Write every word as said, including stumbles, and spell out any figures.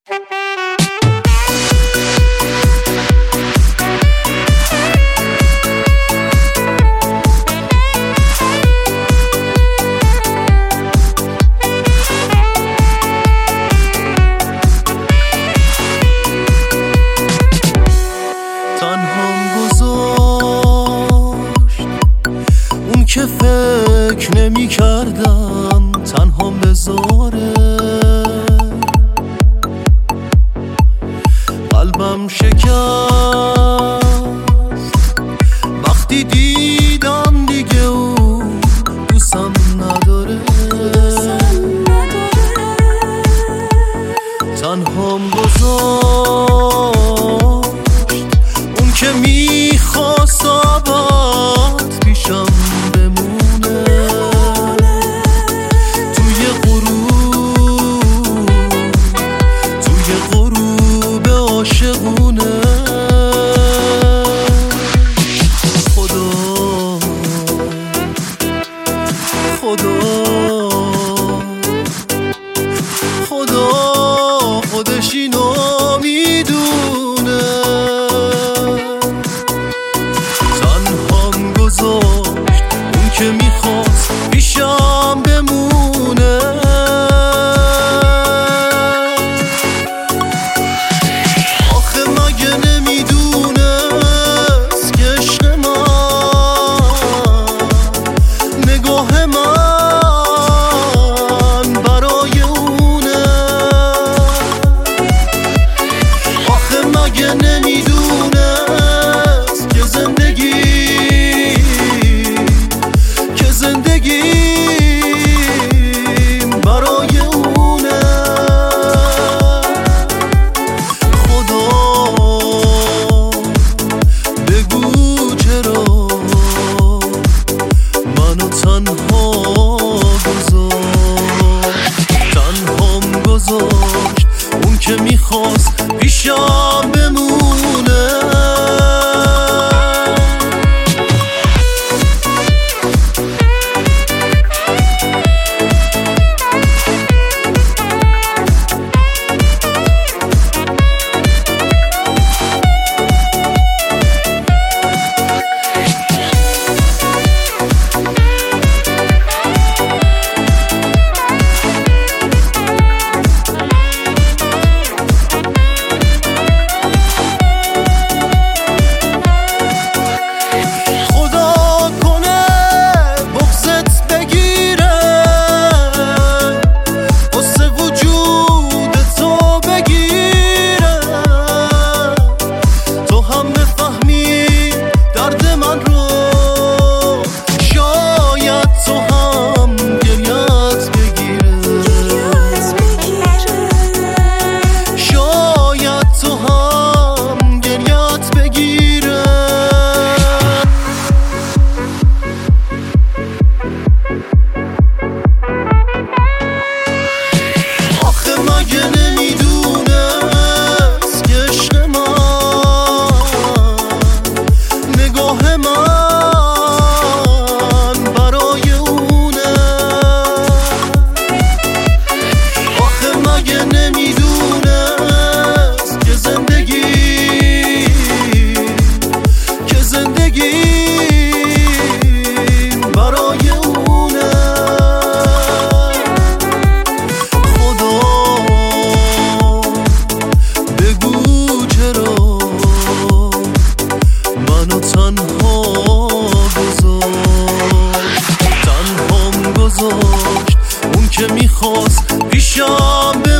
که فکر نمی کردم تنها بذاره، قلبم شکست وقتی دیدم دیگه او دوستم نداره. تنهام گذاشت اون که میخواست آباد پیشم بمونه، توی غروب توی غروب عاشقونه. خدا خدا خدا خودش اینو میدونه. تنهام گذاشت اون که میخواست پیشم بمونه، آخه مگه نمیدونست که عشق من نگاه من برای اونه. آخه مگه نمیدونست که زندگی که زندگیم برای اونه. خدا بگو چرا منو تنها گذاشت، تنهام گذاشت اون که میخواست پیشم بمونه. تنهام گذاشت اون که میخواست پیشم